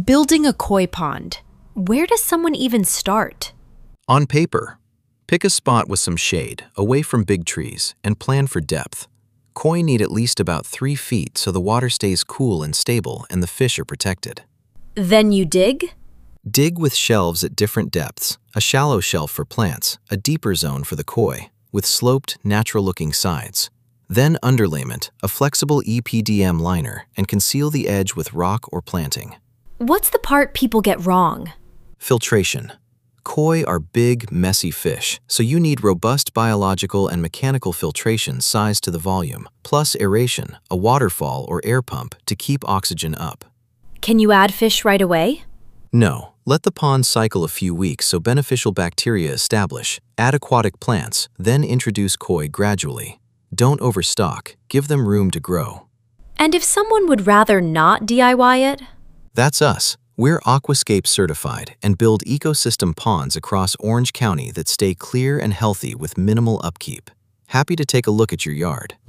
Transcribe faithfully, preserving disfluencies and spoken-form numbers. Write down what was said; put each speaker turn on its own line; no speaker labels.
Building a koi pond. Where does someone even start?
On paper, pick a spot with some shade, away from big trees, and plan for depth. Koi need at least about three feet so the water stays cool and stable and the fish are protected.
Then you dig?
Dig with shelves at different depths, a shallow shelf for plants, a deeper zone for the koi, with sloped, natural-looking sides. Then underlayment, a flexible E P D M liner, and conceal the edge with rock or planting.
What's the part people get wrong?
Filtration. Koi are big, messy fish, so you need robust biological and mechanical filtration sized to the volume, plus aeration, a waterfall or air pump to keep oxygen up.
Can you add fish right away?
No, let the pond cycle a few weeks so beneficial bacteria establish. Add aquatic plants, then introduce koi gradually. Don't overstock, give them room to grow.
And if someone would rather not D I Y it?
That's us. We're Aquascape certified and build ecosystem ponds across Orange County that stay clear and healthy with minimal upkeep. Happy to take a look at your yard.